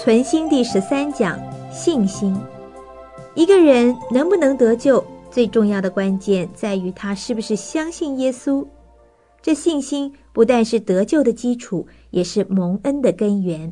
存心第13讲，信心。一个人能不能得救，最重要的关键在于他是不是相信耶稣。这信心不但是得救的基础，也是蒙恩的根源。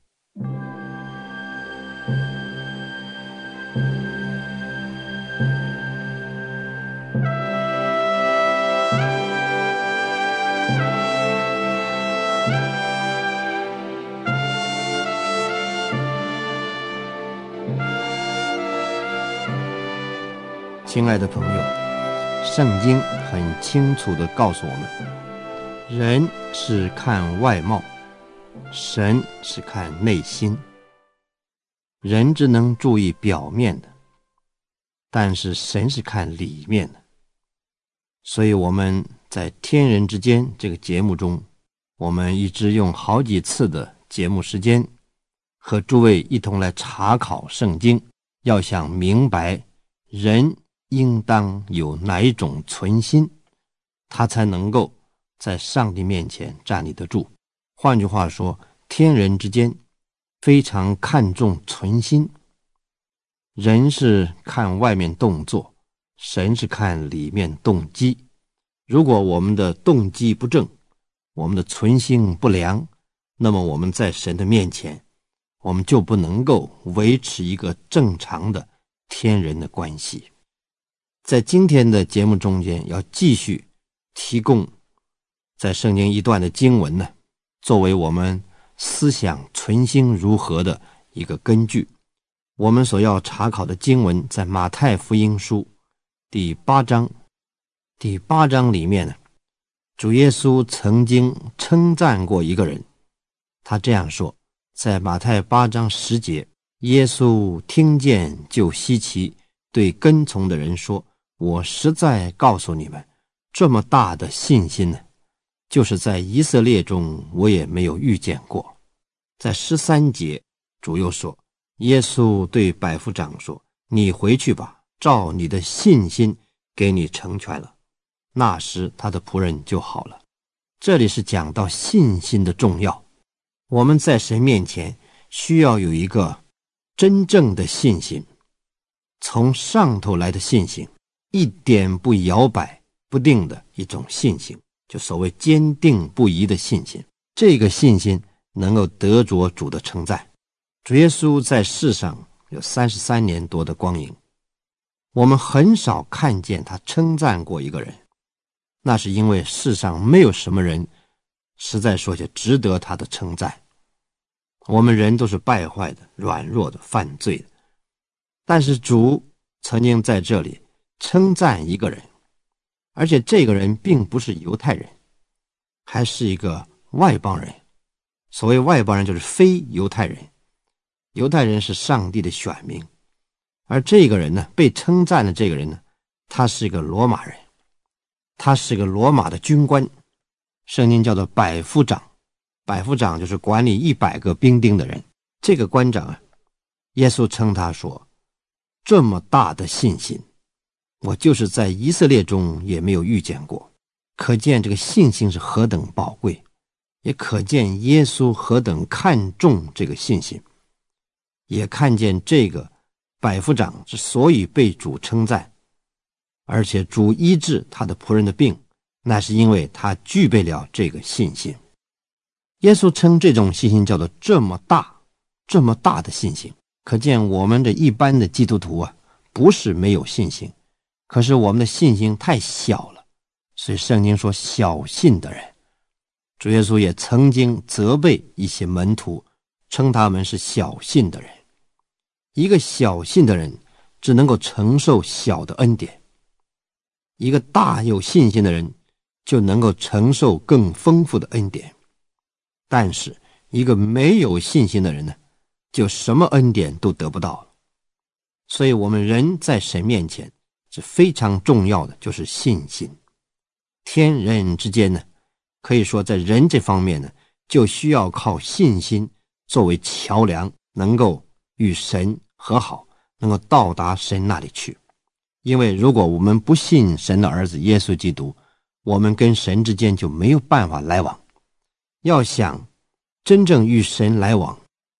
亲爱的朋友，圣经很清楚地告诉我们，人是看外貌，神是看内心。人只能注意表面的，但是神是看里面的。所以我们在天人之间这个节目中，我们一直用好几次的节目时间和诸位一同来查考圣经，要想明白人应当有哪一种存心，他才能够在上帝面前站立得住。换句话说，天人之间非常看重存心。人是看外面动作，神是看里面动机。如果我们的动机不正，我们的存心不良，那么我们在神的面前，我们就不能够维持一个正常的天人的关系。在今天的节目中间，要继续提供在圣经一段的经文呢，作为我们思想存心如何的一个根据。我们所要查考的经文在马太福音书第8章。第8章里面呢，主耶稣曾经称赞过一个人，他这样说，在马太8章10节，耶稣听见就稀奇，对跟从的人说，我实在告诉你们，这么大的信心呢，就是在以色列中我也没有遇见过。在13节，主又说，耶稣对百夫长说，你回去吧，照你的信心给你成全了。那时他的仆人就好了。这里是讲到信心的重要。我们在神面前需要有一个真正的信心，从上头来的信心，一点不摇摆不定的一种信心，就所谓坚定不移的信心。这个信心能够得着主的称赞。主耶稣在世上有33年多的光阴，我们很少看见他称赞过一个人，那是因为世上没有什么人实在说就值得他的称赞。我们人都是败坏的、软弱的、犯罪的，但是主曾经在这里称赞一个人，而且这个人并不是犹太人，还是一个外邦人。所谓外邦人就是非犹太人，犹太人是上帝的选民，而这个人呢，被称赞的这个人呢，他是一个罗马人，他是个罗马的军官，圣经叫做百夫长。百夫长就是管理100个兵丁的人。这个官长啊，耶稣称他说，这么大的信心，我就是在以色列中也没有遇见过。可见这个信心是何等宝贵，也可见耶稣何等看重这个信心，也看见这个百夫长之所以被主称赞，而且主医治他的仆人的病，那是因为他具备了这个信心。耶稣称这种信心叫做这么大的信心。可见我们的一般的基督徒啊，不是没有信心，可是我们的信心太小了，所以圣经说小信的人。主耶稣也曾经责备一些门徒，称他们是小信的人。一个小信的人只能够承受小的恩典，一个大有信心的人就能够承受更丰富的恩典。但是一个没有信心的人呢，就什么恩典都得不到了。所以我们人在神面前是非常重要的，就是信心。天人之间呢，可以说在人这方面呢，就需要靠信心作为桥梁，能够与神和好，能够到达神那里去。因为如果我们不信神的儿子耶稣基督，我们跟神之间就没有办法来往。要想真正与神来往，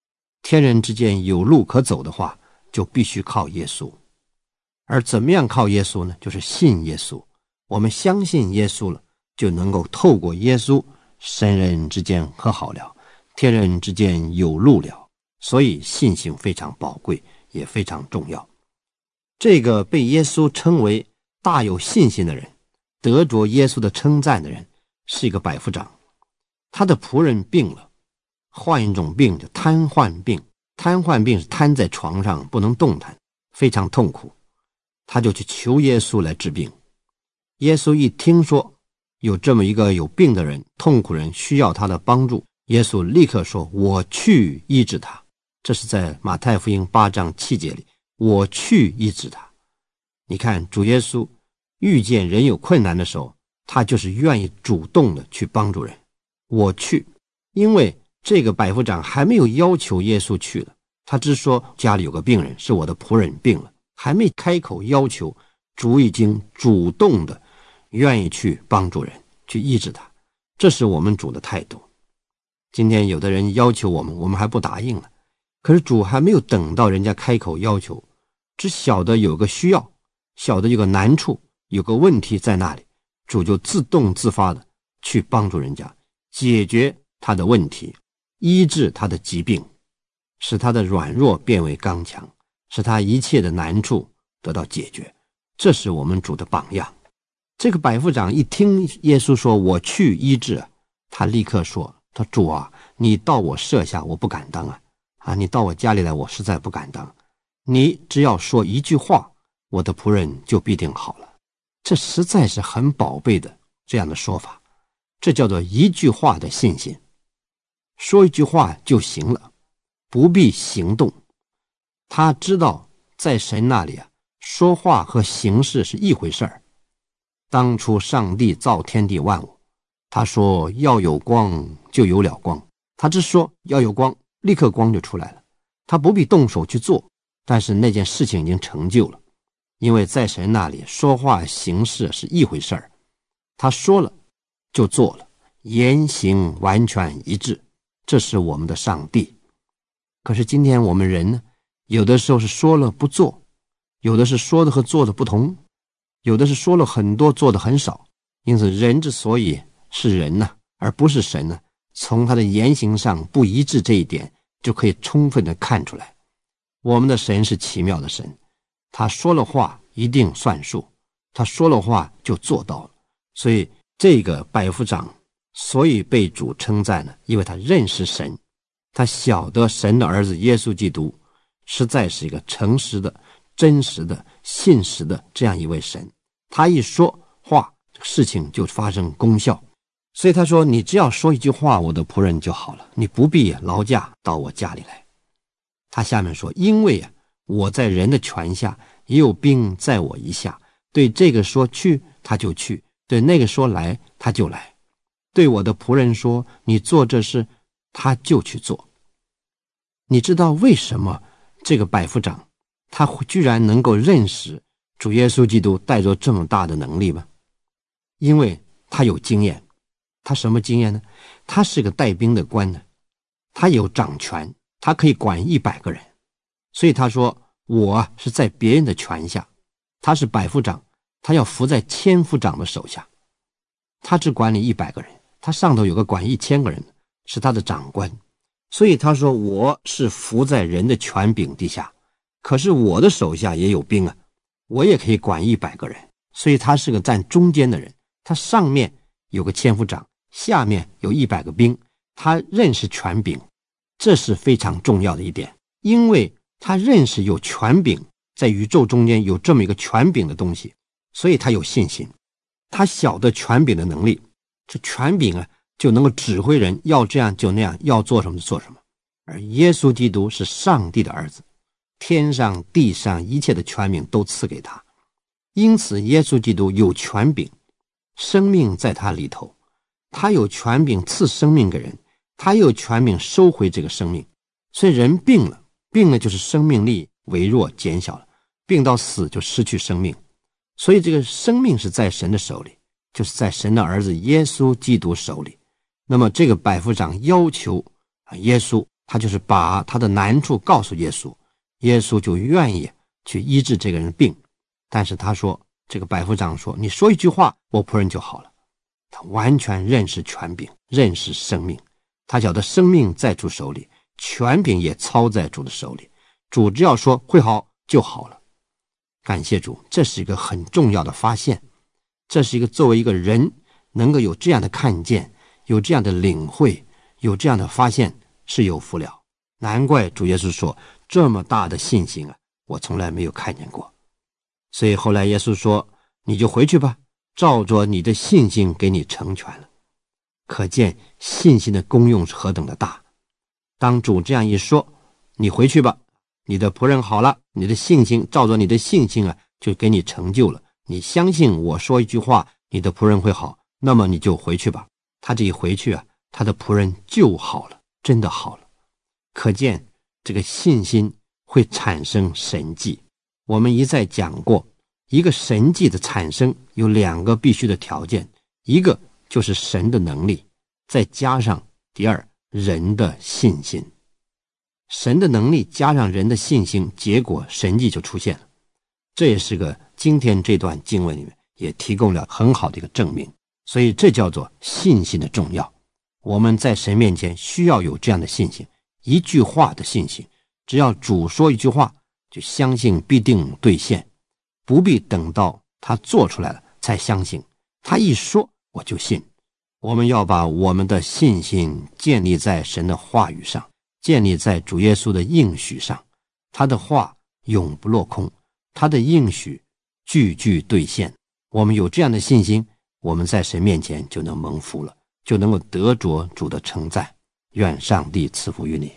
天人之间有路可走的话，就必须靠耶稣。而怎么样靠耶稣呢？就是信耶稣。我们相信耶稣了，就能够透过耶稣，神人之间和好了，天人之间有路了。所以信心非常宝贵，也非常重要。这个被耶稣称为大有信心的人，得着耶稣的称赞的人，是一个百夫长。他的仆人病了，患一种病叫瘫痪病。瘫痪病是瘫在床上不能动弹，非常痛苦。他就去求耶稣来治病。耶稣一听说有这么一个有病的人，痛苦人需要他的帮助，耶稣立刻说，我去医治他。这是在马太福音8章7节里，我去医治他。你看主耶稣遇见人有困难的时候，他就是愿意主动的去帮助人。我去，因为这个百夫长还没有要求耶稣去了，他只说家里有个病人，是我的仆人病了，还没开口要求，主已经主动的愿意去帮助人，去医治他。这是我们主的态度。今天有的人要求我们，我们还不答应了，可是主还没有等到人家开口要求，只晓得有个需要，晓得有个难处，有个问题在那里，主就自动自发的去帮助人家，解决他的问题，医治他的疾病，使他的软弱变为刚强，使他一切的难处得到解决。这是我们主的榜样。这个百夫长一听耶稣说我去医治，他立刻说，他主啊，你到我舍下我不敢当你到我家里来我实在不敢当，你只要说一句话，我的仆人就必定好了。这实在是很宝贝的这样的说法，这叫做一句话的信心。说一句话就行了，不必行动。他知道在神那里说话和行事是一回事儿。当初上帝造天地万物，他说要有光就有了光，他只说要有光，立刻光就出来了，他不必动手去做，但是那件事情已经成就了。因为在神那里说话行事是一回事儿，他说了就做了，言行完全一致，这是我们的上帝。可是今天我们人呢，有的时候是说了不做，有的是说的和做的不同，有的是说了很多做的很少。因此人之所以是人呢，而不是神呢，从他的言行上不一致这一点就可以充分的看出来。我们的神是奇妙的神，他说了话一定算数，他说了话就做到了。所以这个百夫长所以被主称赞呢，因为他认识神，他晓得神的儿子耶稣基督实在是一个诚实的、真实的、信实的这样一位神。他一说话，事情就发生功效。所以他说，你只要说一句话，我的仆人就好了，你不必劳驾到我家里来。他下面说，因为我在人的权下，也有兵在我以下，对这个说去他就去，对那个说来他就来，对我的仆人说你做这事他就去做。你知道为什么这个百夫长他居然能够认识主耶稣基督带着这么大的能力吗？因为他有经验。他什么经验呢？他是个带兵的官呢，他有掌权，他可以管100个人。所以他说我是在别人的权下，他是百夫长，他要服在千夫长的手下，他只管理100个人，他上头有个管1000个人，是他的长官。所以他说我是服在人的权柄底下，可是我的手下也有兵我也可以管100个人。所以他是个站中间的人，他上面有个千夫长，下面有100个兵，他认识权柄，这是非常重要的一点。因为他认识有权柄，在宇宙中间有这么一个权柄的东西，所以他有信心。他晓得权柄的能力，这权柄就能够指挥人，要这样就那样，要做什么就做什么。而耶稣基督是上帝的儿子，天上地上一切的权柄都赐给他，因此耶稣基督有权柄，生命在他里头，他有权柄赐生命给人，他有权柄收回这个生命。所以人病了就是生命力微弱减小了，病到死就失去生命。所以这个生命是在神的手里，就是在神的儿子耶稣基督手里。那么这个百夫长要求耶稣他就是把他的难处告诉耶稣，耶稣就愿意去医治这个人的病。但是他说，这个百夫长说，你说一句话，我仆人就好了。他完全认识权柄，认识生命，他晓得生命在主手里，权柄也操在主的手里，主只要说会好就好了。感谢主，这是一个很重要的发现，这是一个作为一个人能够有这样的看见，有这样的领会，有这样的发现，是有福了。难怪主耶稣说，这么大的信心啊，我从来没有看见过。所以后来耶稣说，你就回去吧，照着你的信心给你成全了。可见信心的功用是何等的大。当主这样一说，你回去吧，你的仆人好了，你的信心照着你的信心啊，就给你成就了。你相信我说一句话，你的仆人会好，那么你就回去吧。他这一回去啊，他的仆人就好了，真的好了。可见这个信心会产生神迹。我们一再讲过，一个神迹的产生有两个必须的条件，一个就是神的能力，再加上第二，人的信心。神的能力加上人的信心，结果神迹就出现了。这也是个今天这段经文里面也提供了很好的一个证明。所以这叫做信心的重要。我们在神面前需要有这样的信心，一句话的信心，只要主说一句话，就相信必定兑现，不必等到他做出来了才相信，他一说我就信。我们要把我们的信心建立在神的话语上，建立在主耶稣的应许上，他的话永不落空，他的应许句句兑现。我们有这样的信心，我们在神面前就能蒙福了，就能够得着主的称赞。愿上帝赐福于你。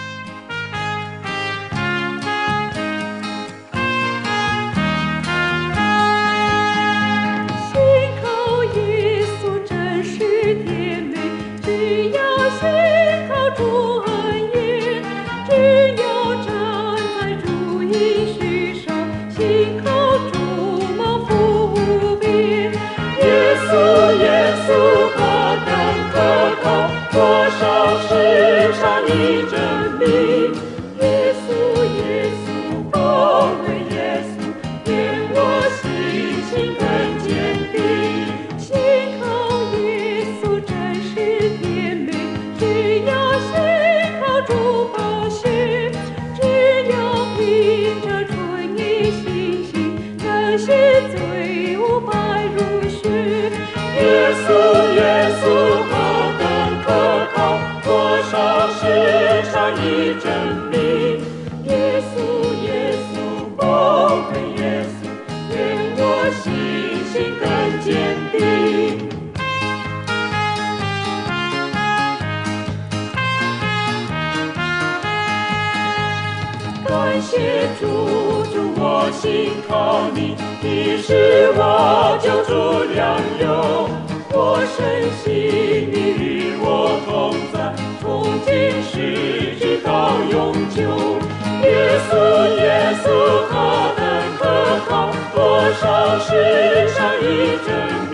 感谢主，主我心靠你，你是我救主良友。我深信你与我同在，从今世直到永久。耶稣，耶稣何等可靠，多少世上一真